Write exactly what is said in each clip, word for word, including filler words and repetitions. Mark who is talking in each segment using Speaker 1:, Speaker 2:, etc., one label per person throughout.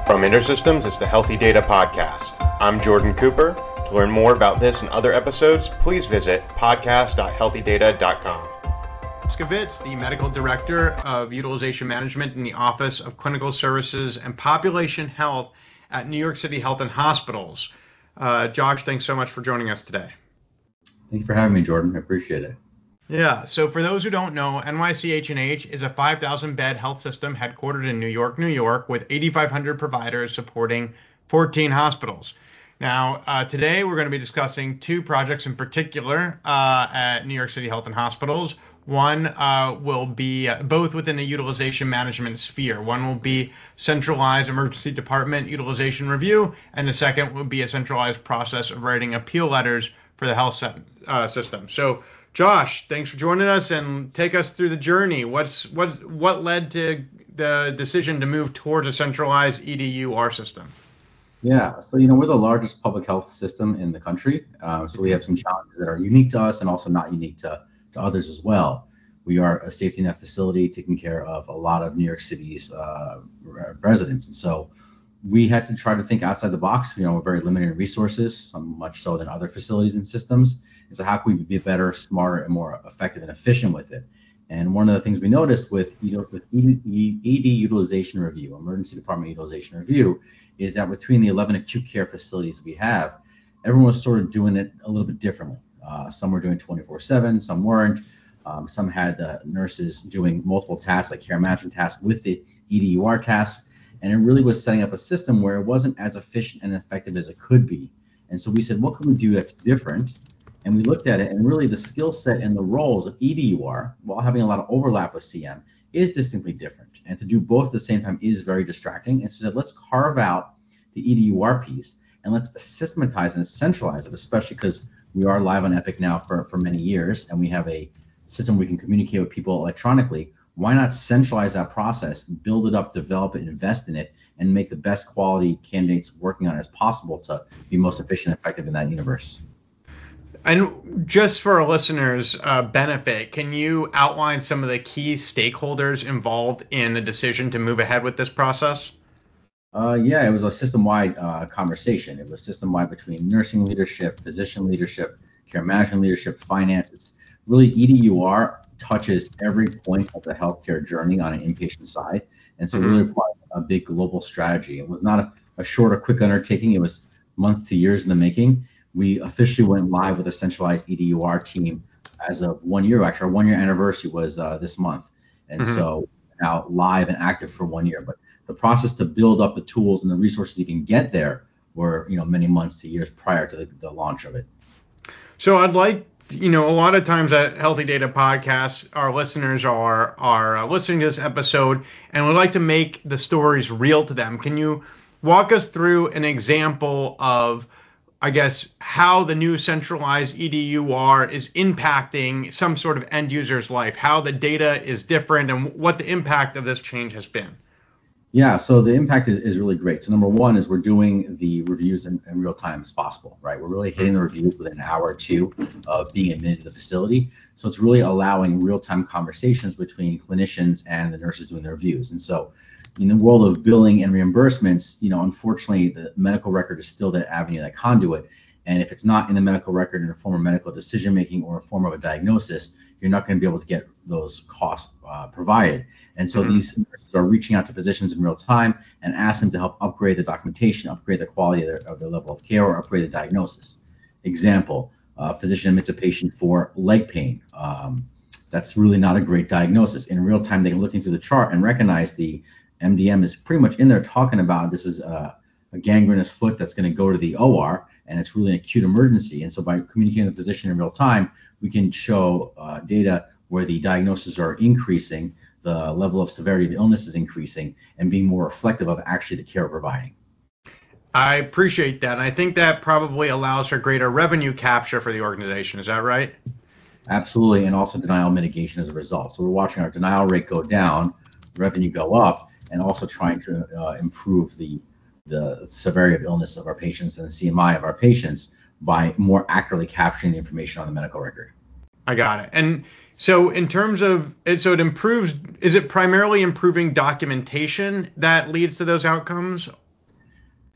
Speaker 1: From InterSystems, it's the Healthy Data Podcast. I'm Jordan Cooper. To learn more about this and other episodes, please visit podcast dot healthy data dot com. Skavitz, the Medical Director of Utilization Management in the Office of Clinical Services and Population Health at New York City Health and Hospitals. Uh, Josh, thanks so much for joining us today.
Speaker 2: Thank you for having me, Jordan. I appreciate it.
Speaker 1: Yeah, so for those who don't know, N Y C H and H is a five thousand bed health system headquartered in New York, New York, with eighty-five hundred providers supporting fourteen hospitals. Now, uh, today we're going to be discussing two projects in particular uh, at New York City Health and Hospitals. One uh, will be uh, both within the utilization management sphere. One will be centralized emergency department utilization review, and the second will be a centralized process of writing appeal letters for the health set, uh, system. So, Josh, thanks for joining us and take us through the journey. What's what what led to the decision to move towards a centralized E D U R system?
Speaker 2: Yeah, so you know we're the largest public health system in the country, uh, so we have some challenges that are unique to us and also not unique to, to others as well. We are a safety net facility taking care of a lot of New York City's uh, residents, and so we had to try to think outside the box. You know, we're very limited in resources, some much so than other facilities and systems. And so how can we be better, smarter, and more effective and efficient with it? And one of the things we noticed with, you know, with E D utilization review, emergency department utilization review, is that between the eleven acute care facilities we have, everyone was sort of doing it a little bit differently. Uh, some were doing twenty-four seven, some weren't. Um, some had uh, nurses doing multiple tasks like care management tasks with the E D U R tasks. And it really was setting up a system where it wasn't as efficient and effective as it could be. And so we said, what can we do that's different? And we looked at it, and really the skill set and the roles of E D U R, while having a lot of overlap with C M, is distinctly different. And to do both at the same time is very distracting. And so we said, let's carve out the E D U R piece and let's systematize and centralize it, especially because we are live on Epic now for, for many years, and we have a system we can communicate with people electronically. Why not centralize that process, build it up, develop it, invest in it, and make the best quality candidates working on it as possible to be most efficient and effective in that universe?
Speaker 1: And just for our listeners' uh, benefit, can you outline some of the key stakeholders involved in the decision to move ahead with this process?
Speaker 2: Uh, yeah, it was a system-wide uh, conversation. It was system-wide between nursing leadership, physician leadership, care management leadership, finance. It's really E D U R touches every point of the healthcare journey on an inpatient side. And so mm-hmm. it really required a big global strategy. It was not a, a short or quick undertaking. It was months to years in the making. We officially went live with a centralized E D U R team as of one year. Actually, our one year anniversary was uh, this month. And mm-hmm. so now live and active for one year. But the process to build up the tools and the resources to even get there were, you know, many months to years prior to the, the launch of it.
Speaker 1: So I'd like, you know, a lot of times at Healthy Data Podcasts, our listeners are are uh, listening to this episode and would like to make the stories real to them. Can you walk us through an example of, I guess, how the new centralized E D U R is impacting some sort of end user's life, how the data is different, and what the impact of this change has been?
Speaker 2: Yeah, so the impact is, is really great. So number one is we're doing the reviews in, in real time as possible, right? We're really hitting the reviews within an hour or two of being admitted to the facility. So it's really allowing real-time conversations between clinicians and the nurses doing the reviews. And so in the world of billing and reimbursements, you know, unfortunately, the medical record is still that avenue, that conduit. And if it's not in the medical record in a form of medical decision-making or a form of a diagnosis, you're not going to be able to get those costs uh, provided. And so mm-hmm. these nurses are reaching out to physicians in real time and ask them to help upgrade the documentation, upgrade the quality of their, of their level of care, or upgrade the diagnosis. Example, a physician admits a patient for leg pain. Um, that's really not a great diagnosis. In real time, they can look into the chart and recognize the M D M is pretty much in there talking about this is a, a gangrenous foot that's going to go to the O R, and it's really an acute emergency. And so by communicating with the physician in real time, we can show uh, data where the diagnoses are increasing, the level of severity of illness is increasing, and being more reflective of actually the care we're providing.
Speaker 1: I appreciate that. And I think that probably allows for greater revenue capture for the organization. Is that right?
Speaker 2: Absolutely. And also denial mitigation as a result. So we're watching our denial rate go down, revenue go up, and also trying to uh, improve the, the severity of illness of our patients and the C M I of our patients by more accurately capturing the information on the medical record.
Speaker 1: I got it. And so in terms of, so it improves, is it primarily improving documentation that leads to those outcomes?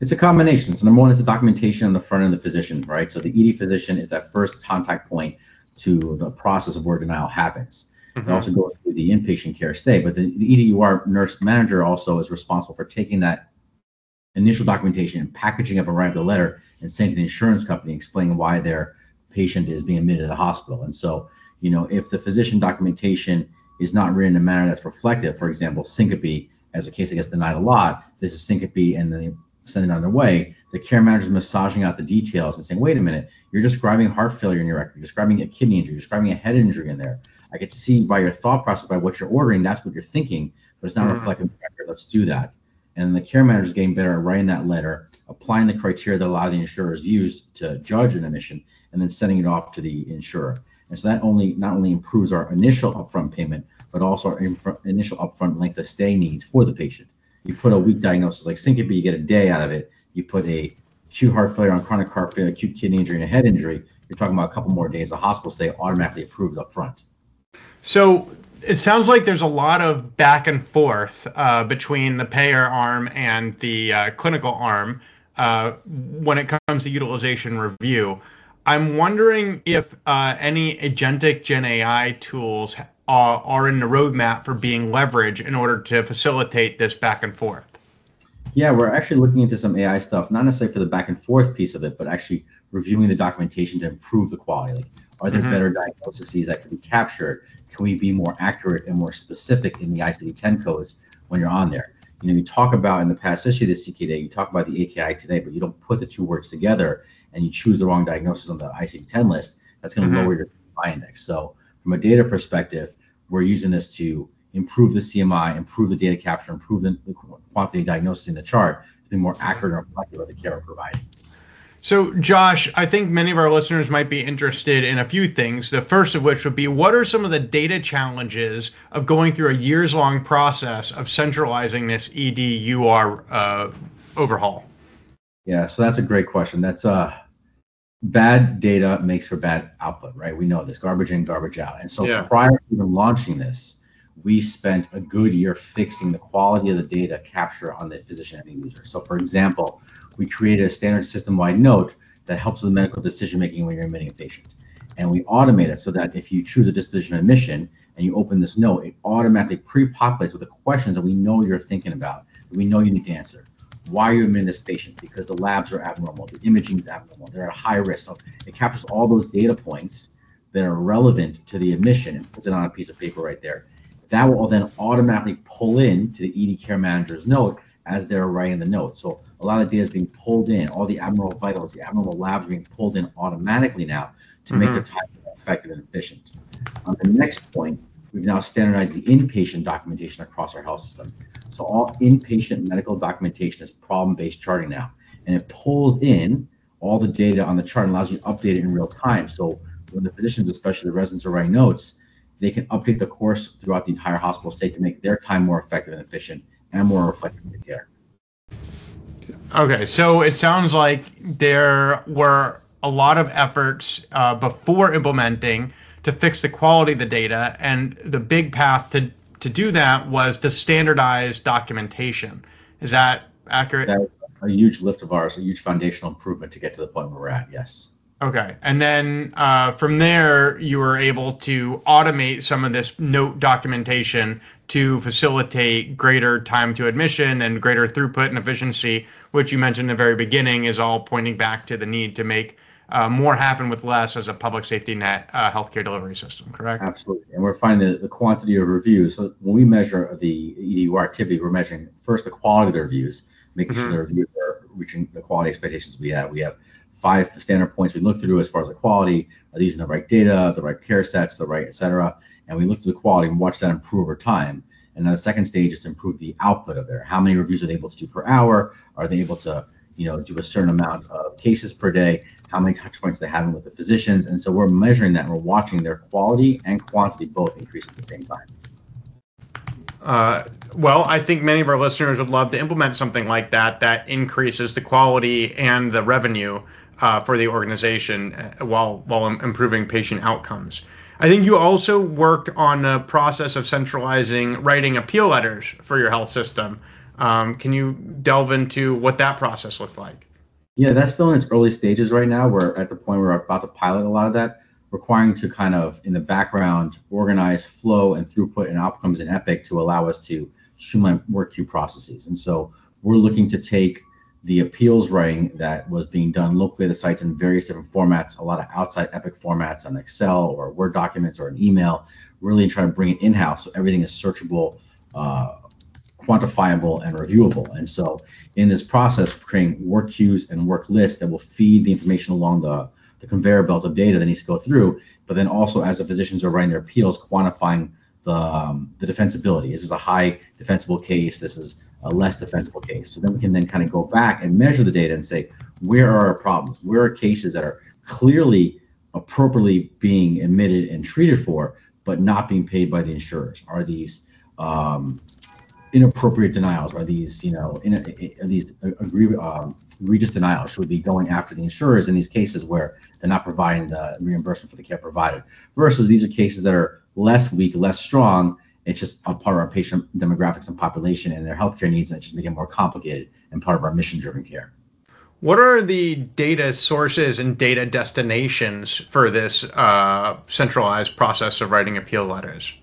Speaker 2: It's a combination. So number one is the documentation on the front end of the physician, right? So the E D physician is that first contact point to the process of where denial happens. Mm-hmm. It also goes through the inpatient care stay, but the, the E D U R nurse manager also is responsible for taking that initial documentation and packaging up and writing the letter and sending to the insurance company explaining why their patient is being admitted to the hospital. And so, you know, if the physician documentation is not written in a manner that's reflective, for example, syncope, as a case that gets denied a lot, this is syncope and then they send it on their way, the care manager is massaging out the details and saying, wait a minute, you're describing heart failure in your record, you're describing a kidney injury, you're describing a head injury in there. I could see by your thought process, by what you're ordering, that's what you're thinking, but it's not mm-hmm. reflecting the record. Let's do that. And the care manager is getting better at writing that letter, applying the criteria that a lot of the insurers use to judge an admission, and then sending it off to the insurer. And so that only not only improves our initial upfront payment, but also our inf- initial upfront length of stay needs for the patient. You put a weak diagnosis like syncope, you get a day out of it. You put a acute heart failure on chronic heart failure, acute kidney injury, and a head injury, you're talking about a couple more days of hospital stay automatically approved up front.
Speaker 1: So it sounds like there's a lot of back and forth uh, between the payer arm and the uh, clinical arm uh, when it comes to utilization review. I'm wondering if uh, any agentic Gen A I tools are, are in the roadmap for being leveraged in order to facilitate this back and forth.
Speaker 2: Yeah, we're actually looking into some A I stuff, not necessarily for the back and forth piece of it, but actually reviewing the documentation to improve the quality. Like, are there mm-hmm. better diagnoses that can be captured? Can we be more accurate and more specific in the I C D ten codes when you're on there? You know, you talk about in the past issue of the C K D A, you talk about the A K I today, but you don't put the two words together and you choose the wrong diagnosis on the I C D ten list. That's going to mm-hmm. lower your C M I index. So from a data perspective, we're using this to improve the C M I, improve the data capture, improve the, the quantity of diagnosis in the chart to be more accurate and reflective of the care we're providing.
Speaker 1: So, Josh, I think many of our listeners might be interested in a few things. The first of which would be, what are some of the data challenges of going through a years-long process of centralizing this E D U R uh, overhaul?
Speaker 2: Yeah, so that's a great question. That's uh, bad data makes for bad output, right? We know this, garbage in, garbage out. And so yeah. prior to even launching this, we spent a good year fixing the quality of the data capture on the physician and the user. So for example, we created a standard system-wide note that helps with medical decision-making when you're admitting a patient. And we automate it so that if you choose a disposition of admission and you open this note, it automatically pre-populates with the questions that we know you're thinking about, that we know you need to answer. Why are you admitting this patient? Because the labs are abnormal, the imaging is abnormal, they're at high risk. So it captures all those data points that are relevant to the admission and puts it on a piece of paper right there. That will then automatically pull in to the E D care manager's note as they're writing the note. So a lot of data is being pulled in, all the abnormal vitals, the abnormal labs are being pulled in automatically now to mm-hmm. make their time more effective and efficient. On the next point, we've now standardized the inpatient documentation across our health system. So all inpatient medical documentation is problem-based charting now. And it pulls in all the data on the chart and allows you to update it in real time. So when the physicians, especially the residents, are writing notes, they can update the course throughout the entire hospital stay to make their time more effective and efficient and more reflective of the care.
Speaker 1: Okay, so it sounds like there were a lot of efforts uh, before implementing to fix the quality of the data, and the big path to, to do that was to standardize documentation. Is that accurate?
Speaker 2: That was a huge lift of ours, a huge foundational improvement to get to the point where we're at, yes.
Speaker 1: Okay, and then uh, from there, you were able to automate some of this note documentation to facilitate greater time to admission and greater throughput and efficiency, which you mentioned in the very beginning is all pointing back to the need to make uh, more happen with less as a public safety net uh, healthcare delivery system, correct?
Speaker 2: Absolutely, and we're finding the, the quantity of reviews. So when we measure the E D U R activity, we're measuring first the quality of the reviews, making mm-hmm. sure the reviews are reaching the quality expectations we have. We have five standard points we look through as far as the quality. Are these in the right data, the right care sets, the right, et cetera? And we look through the quality and watch that improve over time. And then the second stage is to improve the output of there. How many reviews are they able to do per hour? Are they able to, you know, do a certain amount of cases per day? How many touch points are they having with the physicians? And so we're measuring that and we're watching their quality and quantity both increase at the same time.
Speaker 1: Uh, well, I think many of our listeners would love to implement something like that that increases the quality and the revenue Uh, for the organization uh, while while improving patient outcomes. I think you also worked on the process of centralizing writing appeal letters for your health system. Um, can you delve into what that process looked like?
Speaker 2: Yeah, that's still in its early stages right now. We're at the point where we're about to pilot a lot of that, requiring to kind of, in the background, organize flow and throughput and outcomes in Epic to allow us to streamline work queue processes. And so we're looking to take the appeals writing that was being done locally at the sites in various different formats, a lot of outside Epic formats on Excel or Word documents or an email, really try to bring it in-house so everything is searchable, uh, quantifiable, and reviewable. And so in this process, creating work queues and work lists that will feed the information along the, the conveyor belt of data that needs to go through, but then also as the physicians are writing their appeals, quantifying the, um, the defensibility. This is a high defensible case. This is a less defensible case. So then we can then kind of go back and measure the data and say, where are our problems? Where are cases that are clearly appropriately being admitted and treated for, but not being paid by the insurers? Are these um, inappropriate denials? Are these, you know, in, are these agree, um, egregious denials? Should we be going after the insurers in these cases where they're not providing the reimbursement for the care provided? Versus these are cases that are less weak, less strong. It's just a part of our patient demographics and population and their healthcare needs, and it just make it more complicated and part of our mission-driven care.
Speaker 1: What are the data sources and data destinations for this uh, centralized process of writing appeal letters?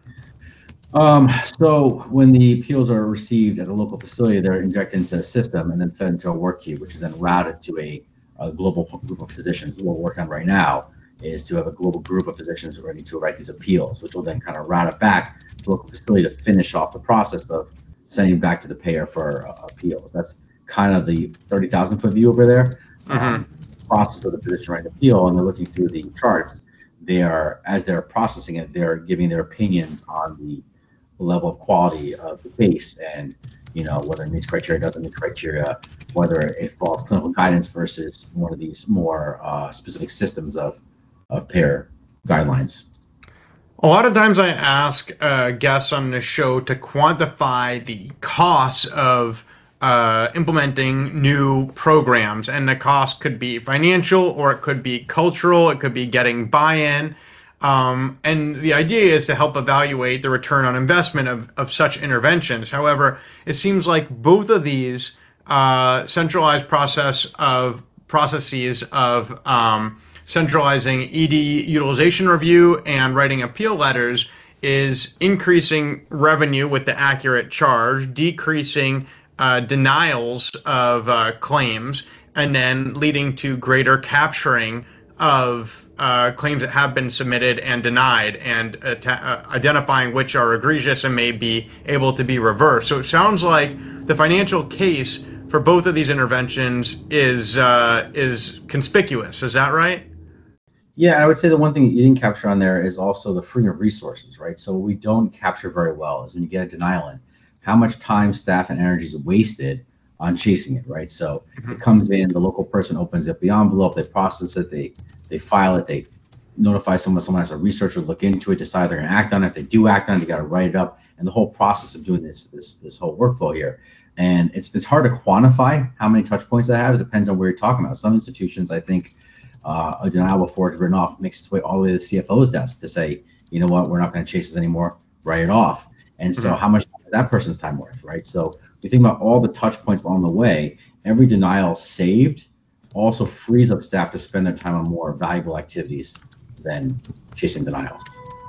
Speaker 2: Um, so when the appeals are received at a local facility, they're injected into a system and then fed into a work queue, which is then routed to a, a global group of physicians. What we're working on right now is to have a global group of physicians who are ready to write these appeals, which will then kind of route it back to the local facility to finish off the process of sending back to the payer for uh, appeals. That's kind of the thirty thousand foot view over there. Mm-hmm. Um, process of the physician writing appeal, and they're looking through the charts. They are, as they're processing it, they're giving their opinions on the level of quality of the case, and you know whether it meets criteria, doesn't meet criteria, whether it follows clinical guidance versus one of these more uh, specific systems of of payer guidelines.
Speaker 1: A lot of times I ask uh, guests on the show to quantify the costs of uh, implementing new programs, and the cost could be financial, or it could be cultural, it could be getting buy-in. Um, and the idea is to help evaluate the return on investment of, of such interventions. However, it seems like both of these uh, centralized process of processes of um, centralizing E D utilization review and writing appeal letters is increasing revenue with the accurate charge, decreasing uh, denials of uh, claims, and then leading to greater capturing of uh, claims that have been submitted and denied, and uh, uh, identifying which are egregious and may be able to be reversed. So it sounds like the financial case for both of these interventions is uh, is conspicuous. Is that right?
Speaker 2: Yeah, I would say the one thing that you didn't capture on there is also the freeing of resources, right? So what we don't capture very well is when you get a denial in, how much time, staff, and energy is wasted on chasing it, right? So mm-hmm. It comes in, the local person opens up the envelope, they process it, they they file it, they notify someone, someone has a researcher look into it, decide they're gonna act on it. If they do act on it, you gotta write it up, and the whole process of doing this this this whole workflow here. And it's it's hard to quantify how many touch points I have. It depends on where you're talking about. Some institutions, I think, uh, a denial before it's written off makes its way all the way to the C F O's desk to say, you know what, we're not gonna chase this anymore, write it off. And so mm-hmm. how much is that person's time worth, right? So you think about all the touch points along the way, every denial saved also frees up staff to spend their time on more valuable activities than chasing denials.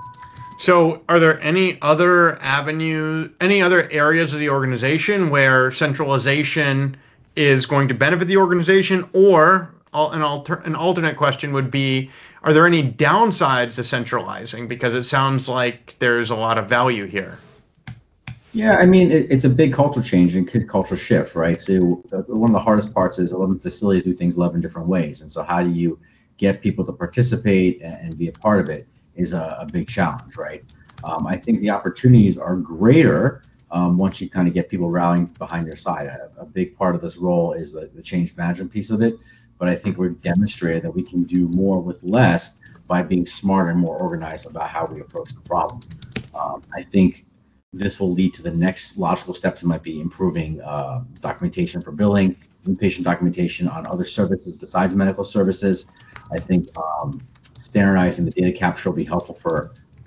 Speaker 1: So are there any other avenues, any other areas of the organization where centralization is going to benefit the organization? Or an, alter, an alternate question would be, are there any downsides to centralizing? Because it sounds like there's a lot of value here.
Speaker 2: Yeah, I mean, it, it's a big cultural change and cultural shift, right? So uh, one of the hardest parts is eleven facilities do things eleven different ways. And so how do you get people to participate and, and be a part of it is a, a big challenge, right? Um, I think the opportunities are greater um, once you kind of get people rallying behind your side. A, a big part of this role is the, the change management piece of it. But I think we've demonstrated that we can do more with less by being smarter and more organized about how we approach the problem. Um, I think this will lead to the next logical steps. It might be improving uh, documentation for billing, inpatient documentation on other services besides medical services. I think um, standardizing the data capture will be helpful for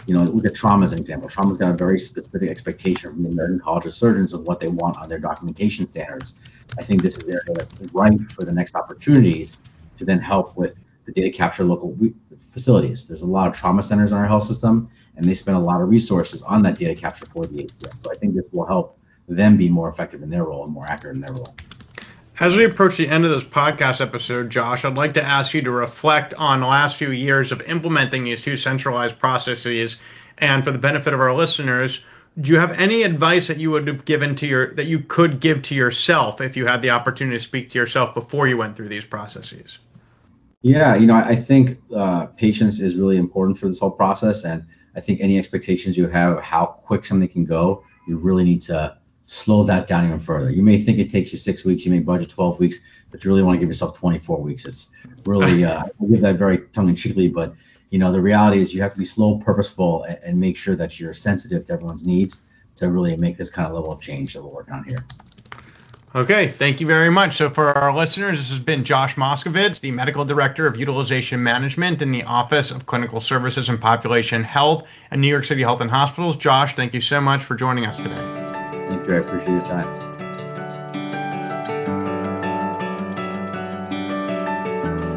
Speaker 2: You know, look at trauma as an example. Trauma's got a very specific expectation from the American College of Surgeons of what they want on their documentation standards. I think this is the area that's ripe for the next opportunities to then help with the data capture local facilities. There's a lot of trauma centers in our health system, and they spend a lot of resources on that data capture for the A C S. So I think this will help them be more effective in their role and more accurate in their role.
Speaker 1: As we approach the end of this podcast episode, Josh, I'd like to ask you to reflect on the last few years of implementing these two centralized processes. And for the benefit of our listeners, do you have any advice that you would have given to your, that you could give to yourself if you had the opportunity to speak to yourself before you went through these processes?
Speaker 2: Yeah, you know, I think uh, patience is really important for this whole process. And I think any expectations you have of how quick something can go, you really need to slow that down even further. You may think it takes you six weeks, you may budget twelve weeks, but you really want to give yourself twenty-four weeks. It's really, uh, I give that very tongue-in-cheekly, but you know, the reality is you have to be slow, purposeful, and, and make sure that you're sensitive to everyone's needs to really make this kind of level of change that we're working on here.
Speaker 1: Okay, thank you very much. So for our listeners, this has been Josh Moskowitz, the Medical Director of Utilization Management in the Office of Clinical Services and Population Health at New York City Health and Hospitals. Josh, thank you so much for joining us today.
Speaker 2: Thank you. I appreciate your time.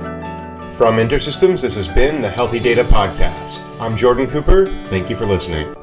Speaker 3: From InterSystems, this has been the Healthy Data Podcast. I'm Jordan Cooper. Thank you for listening.